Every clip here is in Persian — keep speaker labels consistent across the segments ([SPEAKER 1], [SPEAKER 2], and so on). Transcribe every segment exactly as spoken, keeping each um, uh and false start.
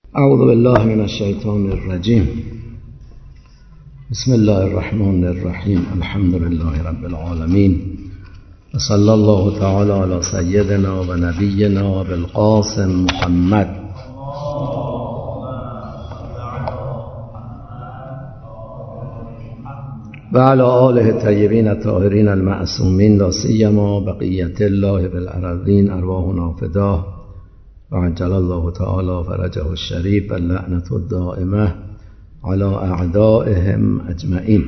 [SPEAKER 1] اعوذ بالله من الشیطان الرجیم. بسم الله الرحمن الرحیم. الحمد لله رب العالمین و صلی الله تعالی علی سیدنا و نبینا بالقاسم محمد و علی آله الطیبین الطاهرین المعصومین لا سیما بقیة الله بالارضین ارواحنا فداه و عجل الله تعالی فرجه الشریف و اللعنة الدائمه علی اعدائهم اجمعین.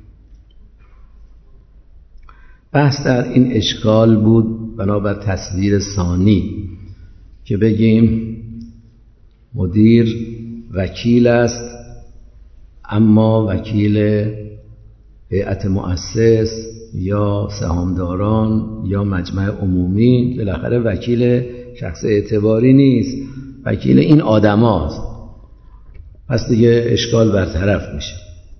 [SPEAKER 1] بحث در این اشکال بود بنابر تصویر ثانی که بگیم مدیر وکیل است، اما وکیل هیئت مؤسس یا سهامداران یا مجمع عمومی بالاخره وکیل شخص اعتباری نیست، وکیل این آدم هاست. پس دیگه اشکال برطرف میشه.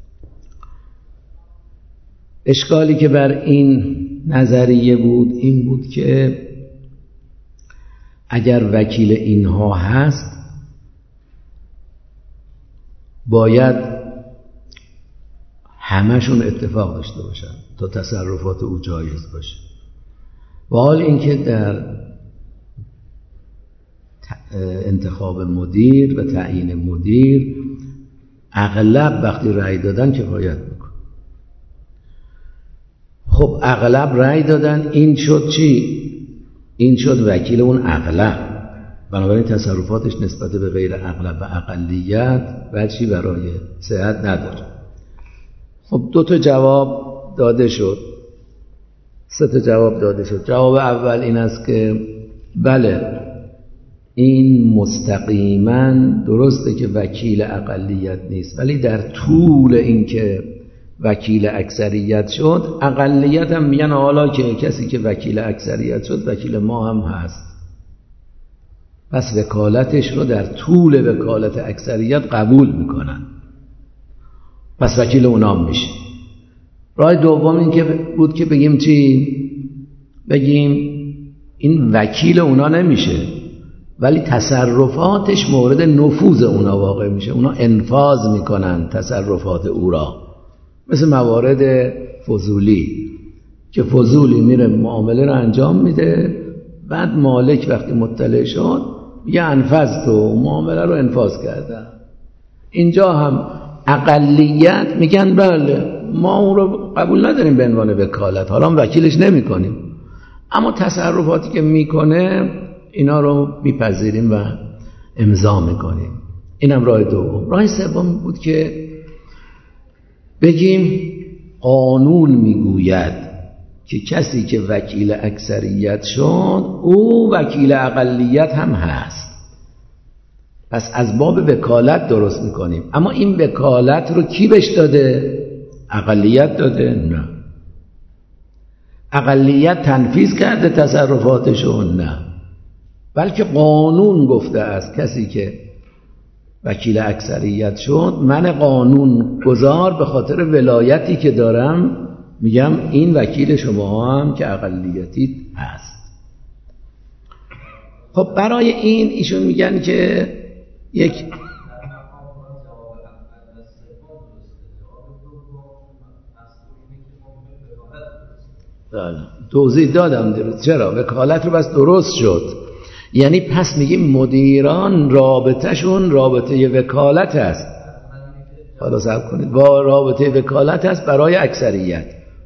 [SPEAKER 1] اشکالی که بر این نظریه بود این بود که اگر وکیل اینها هست باید همشون اتفاق داشته باشن تا تصرفات او جایز باشه. و حال اینکه در انتخاب مدیر و تعیین مدیر اغلب وقتی رأی دادن کفایت میکنه. خب اغلب رأی دادن، این شد چی؟ این شد وکیل اون اغلب، بنابراین تصرفاتش نسبت به غیر اغلب و اقلیت وجهی برای صحت نداره. خب دو تا جواب داده شد، سه تا جواب داده شد. جواب اول این است که بله، این مستقیما درسته که وکیل اقلیت نیست، ولی در طول این که وکیل اکثریت شد، اقلیت هم میگن حالا که کسی که وکیل اکثریت شد وکیل ما هم هست، پس وکالتش رو در طول وکالت اکثریت قبول میکنن، پس وکیل اونام میشه. راه دوم این که بود که بگیم چی؟ بگیم این وکیل اونا نمیشه، ولی تصرفاتش مورد نفوذ اونا واقع میشه، اونا انفاذ میکنن تصرفات او را. مثل موارد فضولی که فضولی میره معامله رو انجام میده، بعد مالک وقتی مطلع شد میگه انفذ تو معامله رو انفاذ کردن. اینجا هم اقلیت میگن بله ما اون رو قبول نداریم به عنوان وکالت، حالا هم وکیلش نمی کنیم، اما تصرفاتی که میکنه اینا رو میپذیریم و امضا میکنیم. اینم راه دوم. راه سوم بود که بگیم قانون میگوید که کسی که وکیل اکثریت شد او وکیل اقلیت هم هست، پس از باب وکالت درست میکنیم. اما این وکالت رو کی بهش داده؟ اقلیت داده؟ نه. اقلیت تنفیذ کرده تصرفاتشو؟ نه، بلکه قانون گفته است کسی که وکیل اکثریت شد، من قانون گذار به خاطر ولایتی که دارم میگم این وکیل شما هم که اقلیتی هست. خب برای این ایشون میگن که یک توضیح دادم درست. چرا؟ وکالت رو بس درست شد، یعنی پس میگیم مدیران رابطهشون رابطه وکالت است. حالا صبر کنید، با رابطه وکالت است برای اکثریت،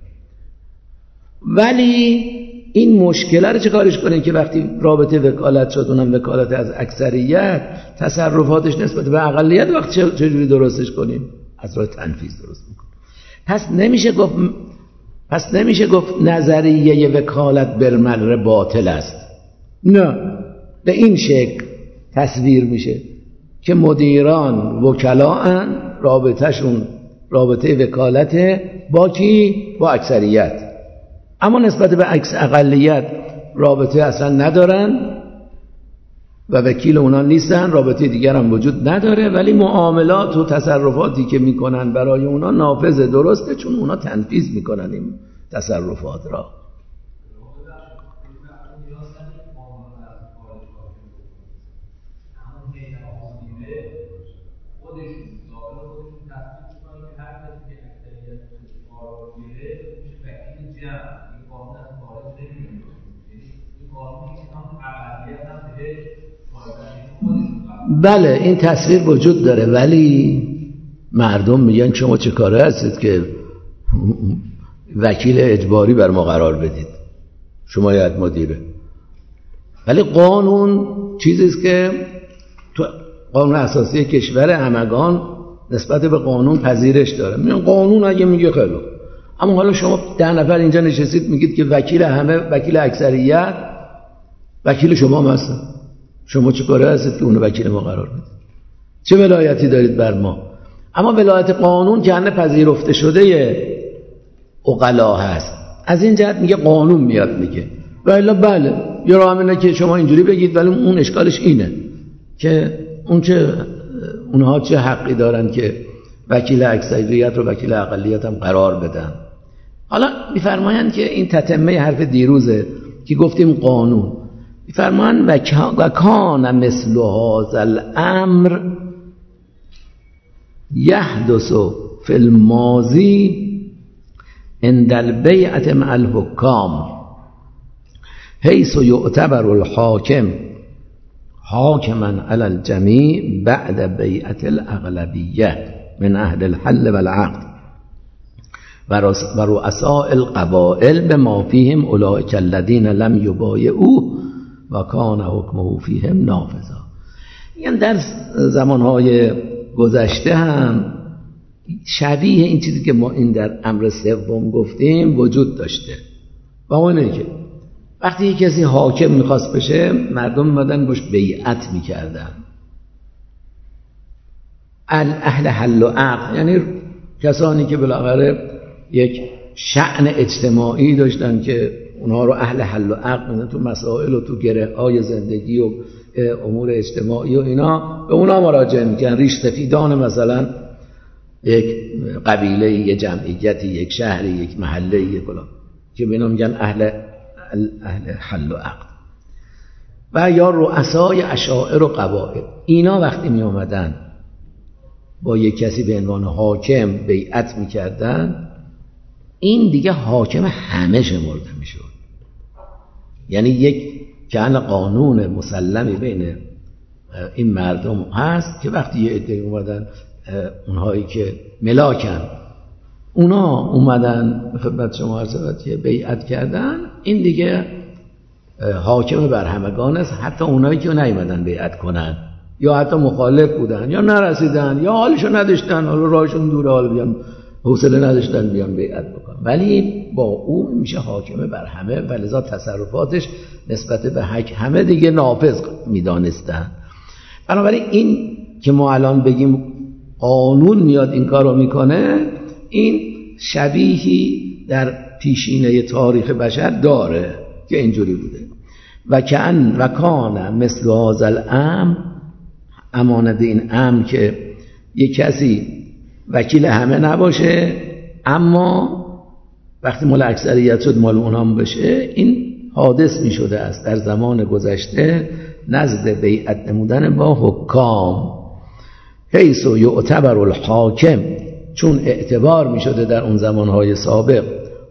[SPEAKER 1] ولی این مشکل رو چه کارش کنه که وقتی رابطه وکالت شد اونم وکالت از اکثریت، تصرفاتش نسبت به اقلیت وقت چجوری درستش کنیم؟ از راه تنفیذ درست میکنیم. پس نمیشه گفت پس نمیشه گفت نظریه وکالت بالمره باطل است. نه، به این شکل تصویر میشه که مدیران وکلاءن، رابطهشون رابطه وکالت با کی؟ با اکثریت، اما نسبت به اقلیت رابطه اصلا ندارن و وکیل اونا نیستن، رابطه دیگر هم وجود نداره، ولی معاملات و تصرفاتی که میکنن برای اونا نافذ درسته، چون اونا تنفیذ میکنن این تصرفات را. بله این تصویر وجود داره، ولی مردم میگن شما چه کاره هستید که وکیل اجباری بر ما قرار بدید، شما هیئت مدیره. ولی قانون چیزیست که تو قانون اساسی کشور همگان نسبت به قانون پذیرش داره. میگن قانون اگه میگه خیلی، اما حالا شما ده نفر اینجا نشستید میگید که وکیل همه، وکیل اکثریت وکیل شما هم هستن، شما چه کاره هستید که اونو وکیل ما قرار بدید؟ چه ولایتی دارید بر ما؟ اما ولایت قانون که همه پذیرفته شده عقلا هست، از این جهت میگه قانون میاد میگه. ولی بله یه راه اینه که شما اینجوری بگید، ولی اون اشکالش اینه که اون چه اونها چه حقی دارن که وکیل اکثریت رو وکیل اقلیت هم قرار بدن. حالا میفرمایند که این تتمه حرف دیروزه که گفتیم قانون. میفرمایند و کان مثل هذا الامر یحدث فی الماضی عند البیعة مع الحکام حیث یعتبر الحاکم حاکما علی الجمیع بعد بیعة الاغلبیه من اهل الحل والعقد و رؤساء القبائل بما فیهم اولئک الذین لم یبایعوه و کان حکمه فیهم نافذا. یعنی در زمانهای گذشته هم شبیه این چیزی که ما این در امر سوم گفتیم وجود داشته. و اون اینه که وقتی یک کسی حاکم میخواست بشه، مردم اومدن باش بیعت میکردن. اهل حل و عقد یعنی کسانی که بالاخره یک شأن اجتماعی داشتن که اونها رو اهل حل و عقد میدن، تو مسائل و تو گره های زندگی و امور اجتماعی و اینا به اونا مراجعه میکنن. ریش سفیدان مثلا یک قبیله، یک جمعیتی، یک شهری، یک محله، یک کلا که به اینا میگن اهل اهل حل و عقد. و یا رؤسای اشاعر و قبائل، اینا وقتی می آمدن با یک کسی به عنوان حاکم بیعت میکردن، این دیگه حاکم همه شمرده میشد. یعنی یک کهن قانون مسلمی بین این مردم هست که وقتی یه عده اومدن، اونهایی که ملاکن، اونا اومدن خدمت شما عرض که بیعت کردن، این دیگه حاکم بر همگان است. حتی اونایی که نیومدن بیعت کنن یا حتی مخالف بودن یا نرسیدن یا حالشو نداشتن، حالا راهشون دوره، حالا بیان حوصله نداشتن بیان بیعت بکنن، ولی با او میشه حاکم بر همه و لذا تصرفاتش نسبت به حق همه دیگه نافذ میدانستن. بنابراین این که ما الان بگیم قانون میاد این کار رو میکنه، این شبیهی در پیشینه تاریخ بشر داره که اینجوری بوده. و کان و کان مثل هذا الامر، امانت این امر که یک کسی وکیل همه نباشه، اما وقتی مال اکثریت شد مال اونام بشه، این حادث می شده است در زمان گذشته نزد بیعت نمودن با حکام. حیث یعتبر الحاکم، چون اعتبار می شده در اون زمانهای سابق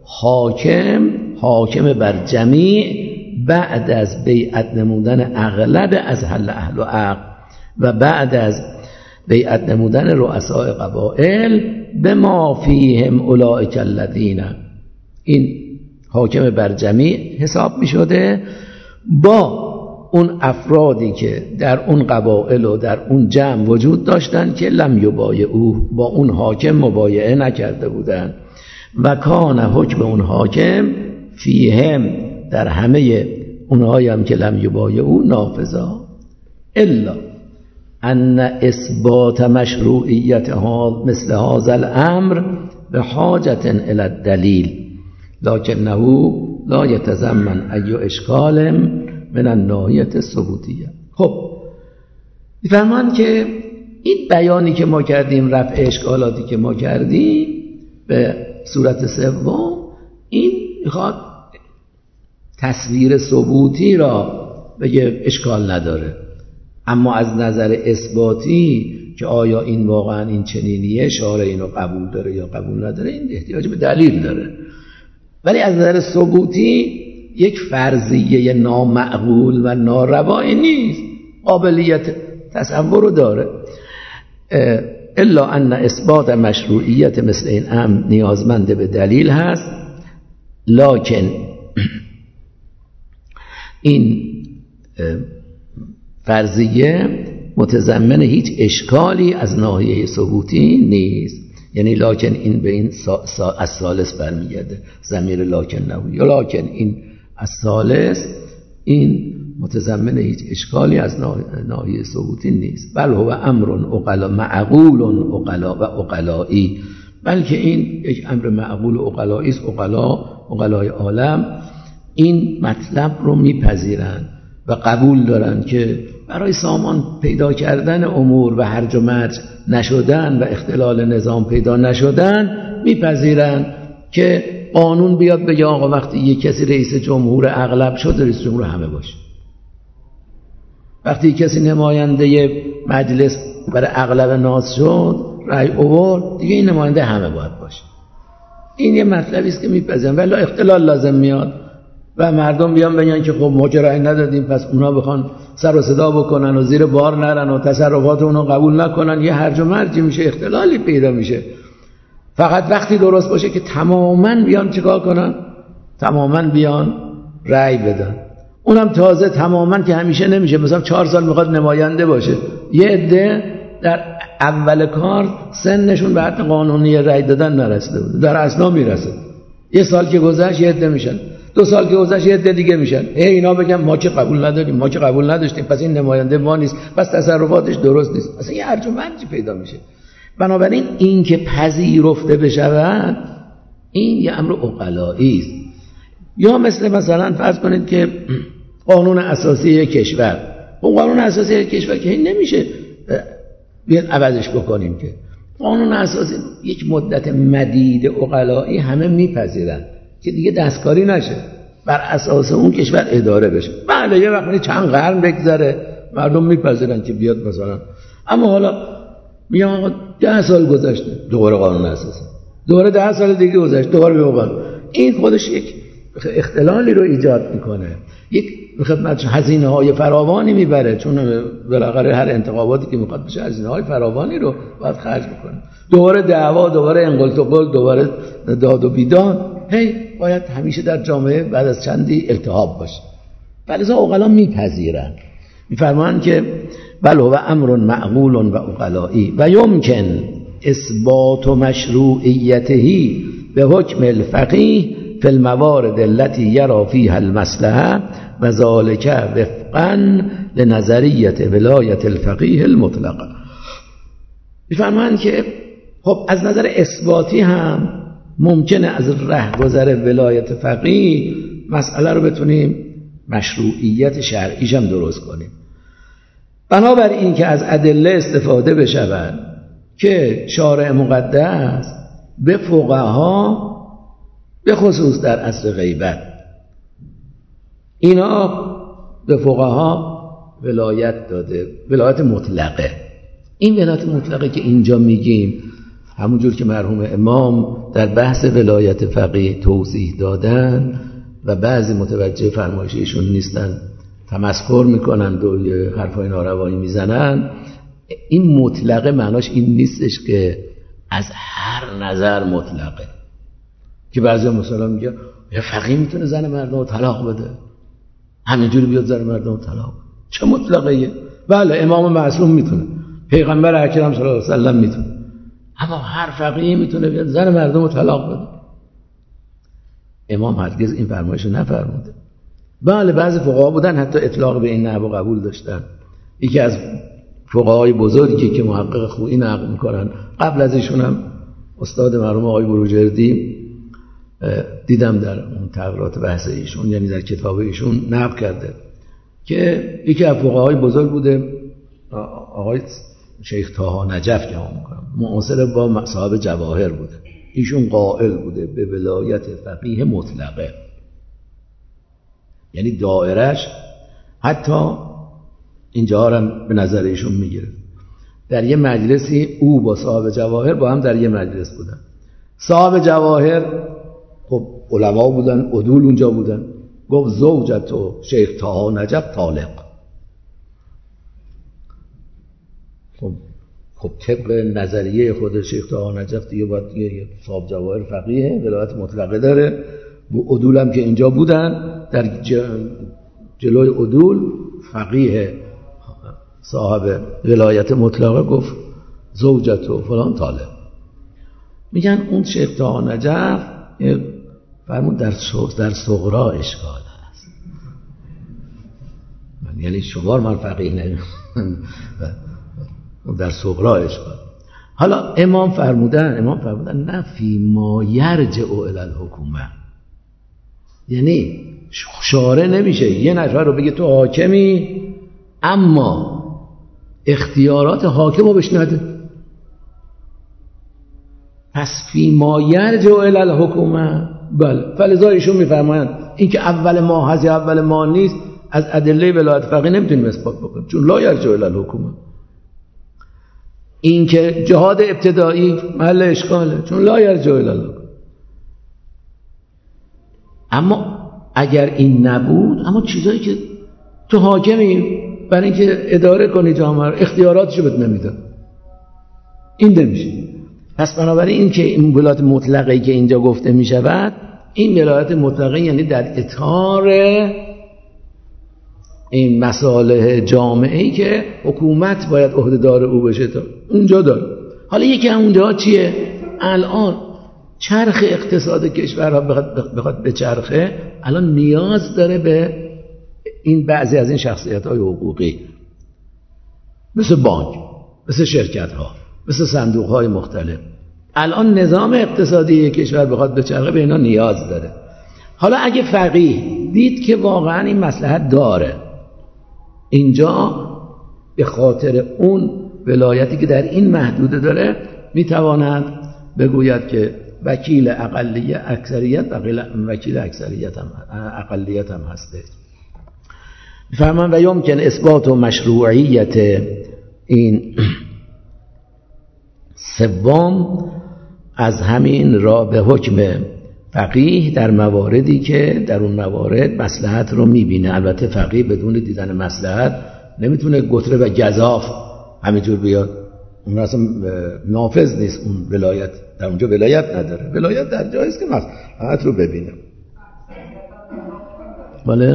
[SPEAKER 1] حاکم حاکم بر جمیع بعد از بیعت نمودن اغلب از حل اهل و عقد و بعد از بیعت نمودن رؤسای قبائل به ما فیهم اولئک الذین، این حاکم بر جمیع حساب می شده با اون افرادی که در اون قبائل و در اون جمع وجود داشتن که لم یبایعوه، با اون حاکم مبایعه نکرده بودن. و کان حکم اون حاکم فیهم، در همه اونهایی هم که لم یبایعوه نافذا، الا ان اثبات مشروعیت مثل هذا الامر به حاجت الی الدلیل لکنه لا یتضمن ای اشکال من الناحیه الثبوتیه. خب میفرمان که این بیانی که ما کردیم، رفع اشکالاتی که ما کردیم به صورت سوم، این میخواد تصویر ثبوتی را بگه اشکال نداره، اما از نظر اثباتی که آیا این واقعا این چنینیه، شارع اینو قبول داره یا قبول نداره، این احتیاج به دلیل داره. ولی از نظر ثبوتی یک فرضیه نامعقول و ناروایی نیست، قابلیت تصور رو داره. الا ان اثبات مشروعیت مثل این امر نیازمند به دلیل هست، لکن این فرضیه متضمن هیچ اشکالی از ناحیه ثبوتی نیست. یعنی لکن این به این سا سا از ثالث برمیگرده، ضمیر لکن نبود، یا لکن این از ثالث این متضمن هیچ اشکالی از ناحیه ثبوتی نیست. بل هو امر عقلا معقول عقلا و عقلایی، بلکه این یک امر معقول و عقلایی است. عقلا عقلای عالم این مطلب رو میپذیرند و قبول دارن که برای سامان پیدا کردن امور و هرج و مرج نشدن و اختلال نظام پیدا نشدن، میپذیرن که قانون بیاد بگه آقا وقتی یک کسی رئیس جمهور اغلب شد، رئیس جمهور همه باشه. وقتی کسی نماینده مجلس برای اغلب ناز شد، رأی آورد، دیگه این نماینده همه باید باشه. این یه مطلبی است که میپذیرن، ولی اختلال لازم میاد و مردم بیان بگن که خب ما که رأی ندادیم، پس اونا بخوان سر و صدا بکنن و زیر بار نرن و تصرفات اونا قبول نکنن، یه هرج و مرجی میشه، اختلالی پیدا میشه. فقط وقتی درست باشه که تماماً بیان چیکار کنن، تماماً بیان رأی بدن. اونم تازه تماماً که همیشه نمیشه، مثلا چهار سال میخواد نماینده باشه، یه عده در اول کار سنشون به حد قانونی رأی دادن نرسیده بود، در اصلا میرسه. یه سال که گذشت یه عده میشن، دو سال که گذشت یه عده دیگه میشن. ای اینا بگم ما که قبول نداریم، ما که قبول نداشتیم، پس این نماینده ما نیست، پس تصرفاتش درست نیست. اصلا یه هرج و مرجی پیدا میشه. بنابراین این که پذیرفته بشود، این یه امر عقلایی است. یا مثل مثلا فرض کنید که قانون اساسی کشور، اون قانون اساسی کشور که این نمیشه بیاد عوضش بکنیم، که قانون اساسی یک مدت مدید عقلایی همه میپذیرن که دیگه دستکاری نشه، بر اساس اون کشور اداره بشه. بله یه وقتی چند قرن بگذره مردم میپذیرن که بیاد مثلا، اما حالا میگم آقا ده سال گذشته دوباره قانون اساسی، دوباره ده سال دیگه گذشت دوباره بیاد، این خودش یک اختلالی رو ایجاد میکنه، یک خدمت هزینه های فراوانی میبره، چون بالاخره هر انتخاباتی که میخواد بشه هزینه های فراوانی رو باید خرج بکنه، دوباره دعوا، دوباره انقلت و قل، دوباره داد و بیداد، هی باید همیشه در جامعه بعد از چندی التهاب باشه. فلذا عقلا میپذیرن، میفرمایند که بل هو امر معقول و عقلایی و یمکن اثبات مشروعیته به حکم الفقیه فی الموارد التي یرا فیها المصلحه و ذلك وفقا لنظریه ولایت الفقیه المطلقه. میفرمایند که خب از نظر اثباتی هم ممکنه از رهگذر ولایت فقیه مسئله رو بتونیم مشروعیت شرعیش هم درست کنیم. بنابراین که از ادله استفاده بشود که شارع مقدس به فقها به خصوص در عصر غیبت اینا به فقها ولایت داده، ولایت مطلقه. این ولایت مطلقه که اینجا میگیم همونجور که مرحوم امام در بحث ولایت فقیه توضیح دادن و بعضی متوجه فرمایششون نیستن، تمسخر میکنن و حرفای ناروایی میزنن، این مطلقه معناش این نیستش که از هر نظر مطلقه، که بعضی مثلا میگه یه فقیه میتونه زن مردم رو طلاق بده، همینجوری بیاد زن مردم رو طلاق، چه مطلقه؟ بله امام معصوم میتونه، پیغمبر اکرم صلی الله علیه و سلم میتونه، اما هر فقیه میتونه بیاد زن مردم رو طلاق بده؟ امام هرگز این فرمایش رو نفرموده. بله بعضی فقها بودن حتی اطلاق به این نحو قبول داشتن. یکی از فقهای بزرگی که محقق خویی نقل میکنن، قبل از ایشون هم استاد مرحوم آقای بروجردی دیدم در اون تقریرات بحث ایشون، یعنی در کتاب ایشون نقل کرده که یکی از فقهای بزرگ بوده، آقای شیخ طاها نجف که هم میکنم، معاصر با صاحب جواهر بوده. ایشون قائل بوده به ولایت فقیه مطلقه، یعنی دائرش حتی اینجا هم به نظر ایشون میگیره در یه مجلسی او با صاحب جواهر با هم در یه مجلس بودن. صاحب جواهر خب علما بودن، عدول اونجا بودن. گفت زوجت و شیخ طه نجف طالق. خب خب طبق نظریه خود شیخ طه نجف دیگه باید یه صاحب جواهر فقیه، ولایت مطلقه داره. و عدول هم که اینجا بودن در جلوی عدول فقیه صاحب ولایت مطلقه گفت زوجت و فلان طالق. میگن اون شیخ طه نجف فرمود در در صغرا اشکال هست. یعنی شمار من فقیه نمیم در صغرا اشکال. حالا امام فرمودن امام فرمودن نه فی ما یرجع الی الحکومه، یعنی شارع نمیشه یه نفر رو بگه تو حاکمی اما اختیارات حاکم رو بهش نده. پس فی ما یرجع الی الحکومه، بله، فلذا ایشون میفرمایند این که اول ما هست یا اول ما نیست از ادله ولایت فقیه نمیتونیم اثبات بکنیم، چون لا یرجع الی الحکومه. این که جهاد ابتدایی محل اشکاله، چون لا یرجع الی الحکومه. اما اگر این نبود، اما چیزایی که تو حاکمی برای اینکه اداره کنی جامعه رو اختیاراتشو بهت نمیدن، این نمیشه. پس بنابراین این که این ولایت مطلقه‌ای که اینجا گفته می شود، این ولایت مطلقه یعنی در اطار این مصالح جامعه‌ای که حکومت باید عهده‌دار او بشه تا اونجا داره. حالا یکی از اونجا چیه؟ الان چرخ اقتصاد کشورها بخواد به چرخه، الان نیاز داره به این بعضی از این شخصیت‌های حقوقی، مثل بانک، مثل شرکت‌ها، مثل صندوق‌های مختلف. الان نظام اقتصادی کشور بخواد به چرخه به اینا نیاز داره. حالا اگه فقیه دید که واقعا این مصلحت داره، اینجا به خاطر اون ولایتی که در این محدوده داره میتواند بگوید که وکیل اقلیت اکثریت وکیل اکثریت هم اقلیت هم هسته. میفهمن و یمکن اثبات و مشروعیت این سوم از همین را به حکم فقیه در مواردی که در اون موارد مصلحت رو میبینه. البته فقیه بدون دیدن مصلحت نمیتونه گتره و گزاف همینجور بیاد، اون اصلا نافذ نیست. اون ولایت در اونجا ولایت نداره، ولایت در جایی است که مصلحت رو ببینه. بله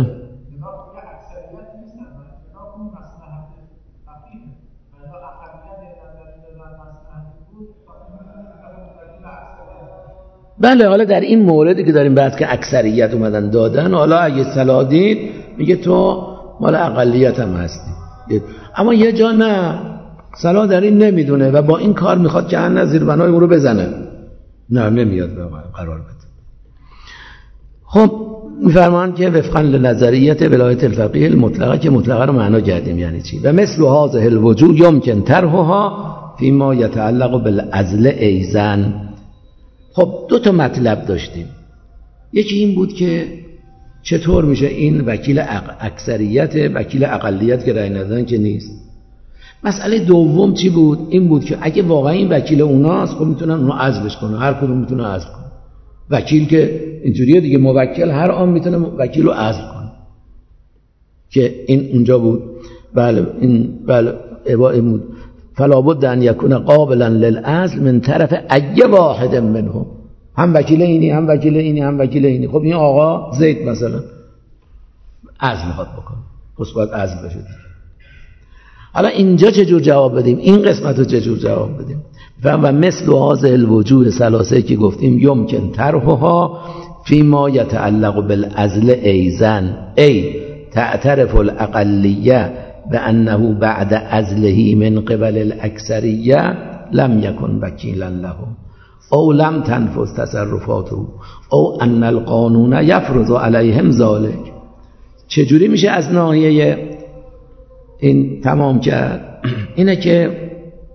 [SPEAKER 1] بله. حالا در این موردی که داریم بحث که اکثریت اومدن دادن، حالا اگه صلاح دید میگه تو مال اقلیت هم هستی، اما یه جا نه، صلاح در این نمیدونه و با این کار میخواد که هن زیر بنای اون رو بزنه، نه نمیاد قرار بده. خب میفرمان که وفقا لنظریت ولایت الفقیه المطلقه، که مطلقه رو معنا کردیم یعنی چی، و مثل هذه الوجوه یمکن طرحها فيما يتعلق بالعزل ایزن. خب دو تا مطلب داشتیم. یکی این بود که چطور میشه این وکیل اکثریت وکیل اقلیت که رأی ندادن که نیست. مسئله دوم چی بود؟ این بود که اگه واقعا این وکیل اوناست، خب میتونن اونو عزلش کنن، هر کدوم میتونه عزل کنه. وکیل که اینجوریه دیگه، موکل هر آن میتونه وکیل رو عزل کنه، که این اونجا بود. بله این بله عبارت بود فلا بد ان یکون قابلا للعزل من طرف ای واحد منهم، هم وکیل اینی هم وکیل اینی هم وکیل اینی. خب این آقا زید مثلا عزل میخواد بکنه، پس باید عزل بشه. حالا اینجا چجور جواب بدیم؟ این قسمت رو چجور جواب بدیم؟ و مثل هذه الوجوه ثلاثه که گفتیم یمکن طرحها فيما يتعلق بالعزل ایزن، ای تعترف الاقلیه بأنه بعد عزله من قبل الأكثرية لم يكن وكيلا له او لم تنفذ تصرفاته او ان القانون يفرض عليهم ذلك. چجوری میشه از ناحیه این تمام کرد؟ اینه که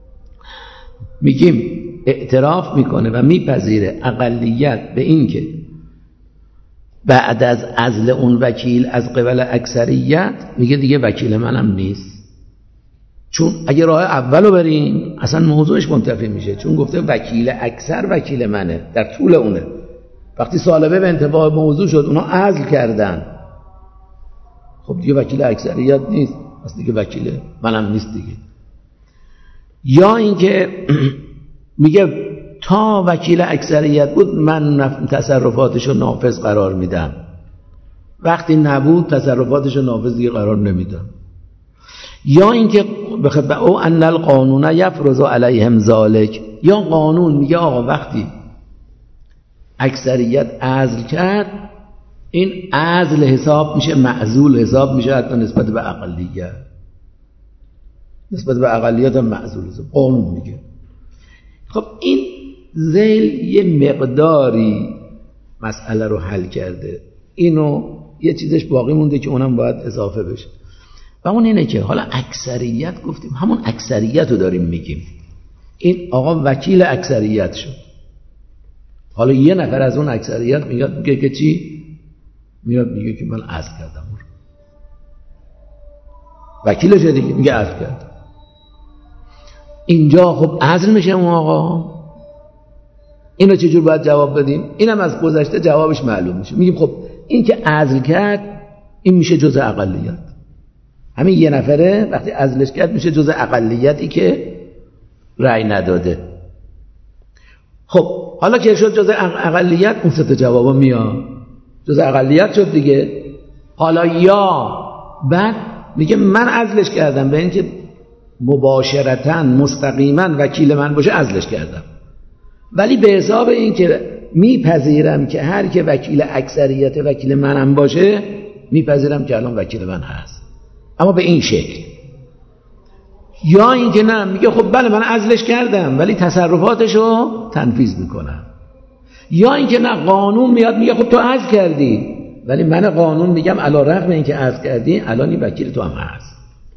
[SPEAKER 1] میگیم اعتراف میکنه و میپذیره اقلیت به این که بعد از عزل اون وکیل از قبل اکثریت میگه دیگه وکیل منم نیست. چون اگه راه اولو بریم اصلا موضوعش منتفی میشه، چون گفته وکیل اکثر وکیل منه در طول اونه. وقتی سالبه به انتفاع موضوع شد اونا عزل کردن، خب دیگه وکیل اکثریت نیست، اصلا دیگه وکیل منم نیست دیگه. یا اینکه میگه تا وکیل اکثریت بود من تصرفاتشو نافذ قرار میدم، وقتی نبود تصرفاتشو نافذ دیگه قرار نمیدم. یا اینکه بخبه او ان القانون یفرض علیهم ذلک، یا قانون میگه آقا وقتی اکثریت عزل کرد این عزل حساب میشه، معزول حساب میشه حتی نسبت به اقلیت، نسبت به اقلیت هم معزول حساب قانون میگه. خب این ذیل یه مقداری مسئله رو حل کرده، اینو یه چیزش باقی مونده که اونم باید اضافه بشه و اون اینه که حالا اکثریت گفتیم همون اکثریت رو داریم میگیم، این آقا وکیل اکثریت شد، حالا یه نفر از اون اکثریت میاد میگه که چی؟ میاد میگه که من عزل کردم، وکیلش دیگه میگه عزل کردم. اینجا خب عزل میشه اون آقا، اینو چجور باید جواب بدیم؟ اینم از گذشته جوابش معلوم میشه، میگیم خب این که عزل کرد این میشه جزء اقلیت، همین یه نفره وقتی عزلش کرد میشه جزء اقلیتی که رأی نداده. خب حالا که شد جزء اقلیت اون سه تا جوابا میاد، جزء اقلیت شد دیگه. حالا یا بعد میگه من عزلش کردم، به اینکه مباشرتاً مستقیما وکیل من باشه عزلش کردم، ولی به حساب این که میپذیرم که هر که وکیل اکثریت وکیل منم باشه میپذیرم که الان وکیل من هست، اما به این شکل. یا این که نه میگه خب بله من عزلش کردم ولی تصرفاتشو تنفیذ میکنم. یا این که نه قانون میاد میگه خب تو عزل کردی ولی من قانون میگم علی رغم این که عزل کردی الان این وکیل تو هم هست.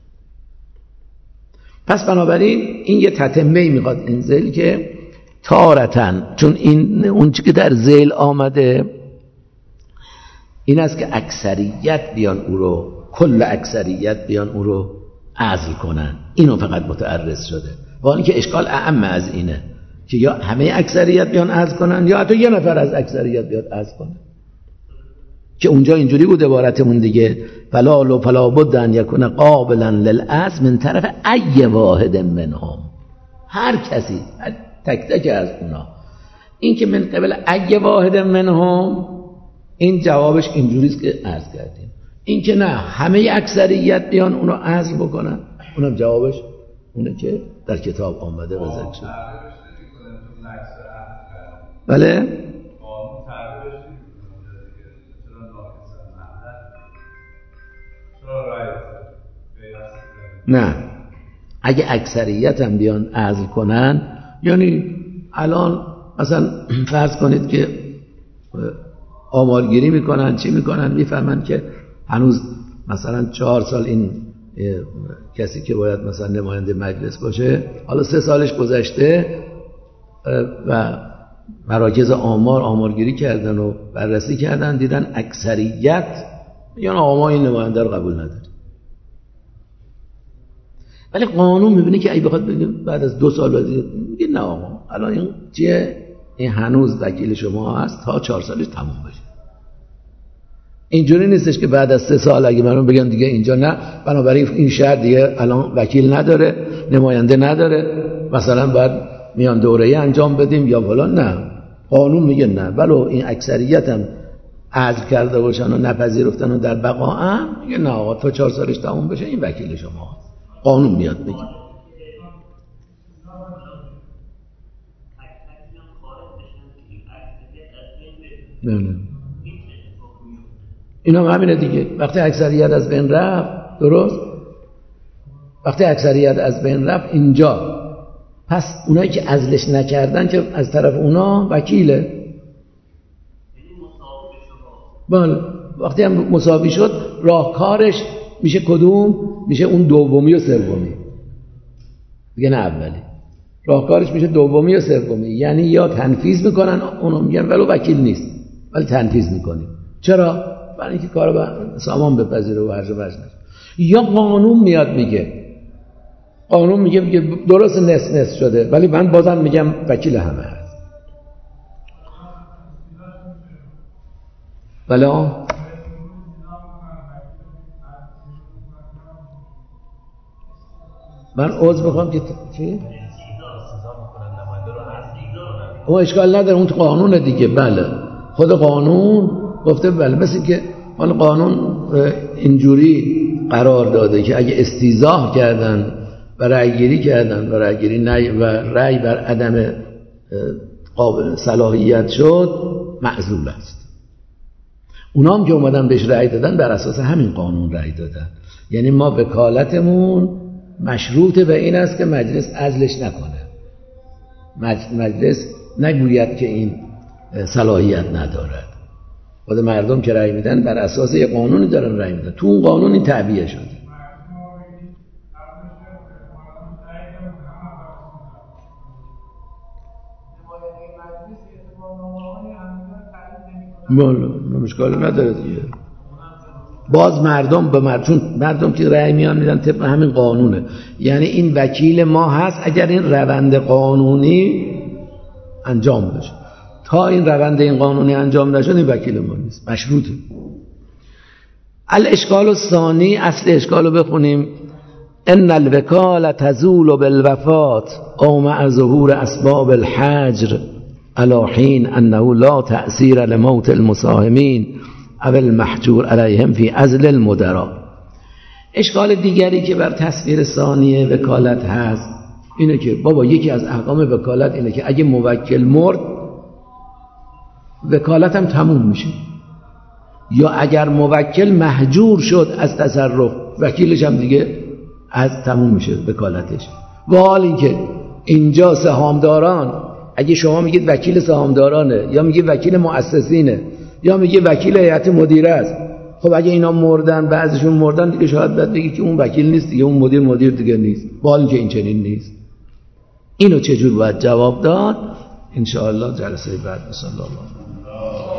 [SPEAKER 1] پس بنابراین این یه تتمه میخواد این ذیل که تارتن، چون این اون چی که در ذیل آمده این است که اکثریت بیان او رو، کل اکثریت بیان او رو عزل کنن، اینو فقط متعرض شده. ولی که اشکال اعم از اینه که یا همه اکثریت بیان عزل کنن یا حتی یه نفر از اکثریت بیاد عزل کنه، که اونجا اینجوری بود عبارتمون دیگه، فلا لو فلا بد ان یکون قابلا للعزل من طرف ای واحد منهم، هر کسی تک تک از اونا. این که من قبل ای واحد منهم این جوابش اینجوریست که عرض کردیم. این که نه همه اکثریت بیان اونو عزل بکنن اونم جوابش اونه که در کتاب آمده و ذکر شد. بله نه، اگه اکثریت هم بیان عزل کنن، یعنی الان مثلا فرض کنید که آمارگیری میکنن چی میکنن میفهمن که هنوز مثلا چهار سال این کسی که باید مثلا نماینده مجلس باشه حالا سه سالش گذشته و مراکز آمار آمارگیری کردن و بررسی کردن دیدن اکثریت یعنی آقا این نماینده رو قبول نداره، ولی قانون میبینه که ای بخواد بگه بعد از دو سال میگه نه آقا الان این چیه، این هنوز وکیل شما هست تا چهار سالش تموم بشه. اینجوری نیستش که بعد از سه سال اگه منو بگم دیگه اینجا نه، بنابراین این شهر دیگه الان وکیل نداره نماینده نداره مثلا باید میان دوره‌ای انجام بدیم یا فلان. نه، قانون میگه نه، ولو این اکثریت هم عزل کرده باشن و نپذیرفتن و در بقا هم میگه نه آقا تا چهار سالش تموم بشه این وکیل شما. قانون میاد میگه نه نه اینا همینه دیگه. وقتی اکثریت از بین رفت، درست، وقتی اکثریت از بین رفت اینجا، پس اونایی که عزلش نکردن که از طرف اونا وکیله. بله وقتی هم مساوی شد راهکارش میشه کدوم؟ میشه اون دومی و سومی دیگه، نه اولی. راهکارش میشه دومی و سومی، یعنی یا تنفیذ میکنن اونو میگن ولو وکیل نیست ولی تنفیذ میکنیم. چرا؟ برای اینکه کارو سامان بپذیره و هرج و مرج نشه. یا قانون میاد میگه قانون میگه میگه درست نصف نصف شده، ولی من بازم میگم وکیل همه هست. بلا من عوض میخوام که چی؟ اون اشکال نداره، اون تو قانون دیگه. بله خود قانون گفته بله، مثل که مال قانون اینجوری قرار داده که اگه استیضاح کردن و رأیگیری کردن و رأیگیری نه و رأی بر عدم قابل صلاحیت شد معزول است. اونا هم که اومدن بهش رأی دادن بر اساس همین قانون رأی دادن. یعنی ما وکالتمون مشروط به این است که مجلس عزلش نکنه، مجلس نگوید که این صلاحیت ندارد. خود مردم که رأی میدن بر اساس یک قانونی دارن رأی میدن، تو اون قانون این تعبیه شده. مشکل نداره دیگه. باز مردم به مردم مردم که رأی میان میدن طبق همین قانونه. یعنی این وکیل ما هست اگر این روند قانونی انجام بشه. تا این روند این قانونی انجام نشد این وکیل ما نیست، مشروطه. الاشکال الثانی، اصل اشکالو بخونیم. ان الوکاله تزول بالوفات او مع ظهور اسباب الحجر علی حین انه لا تأثیر لموت المساهمین او المحجور علیهم فی عزل المدراء. اشکال دیگری که بر تصویر ثانیه وکالت هست اینه که بابا یکی از احکام وکالت اینه که اگه موکل مرد وکالت هم تموم میشه، یا اگر موکل محجور شد از تصرف وکیلش هم دیگه از تموم میشه وکالتش. و حال این که اینجا سهامداران، اگه شما میگید وکیل سهامدارانه یا میگید وکیل مؤسسینه یا میگید وکیل هیئت مدیره است، خب اگه اینا مردن بعضیشون مردن دیگه شاید بعد بگی که اون وکیل نیست دیگه، اون مدیر مدیر دیگه نیست. با حال که این چنین نیست. اینو چجور باید جواب داد؟ ان شاء الله جلسه بعد. بسم الله.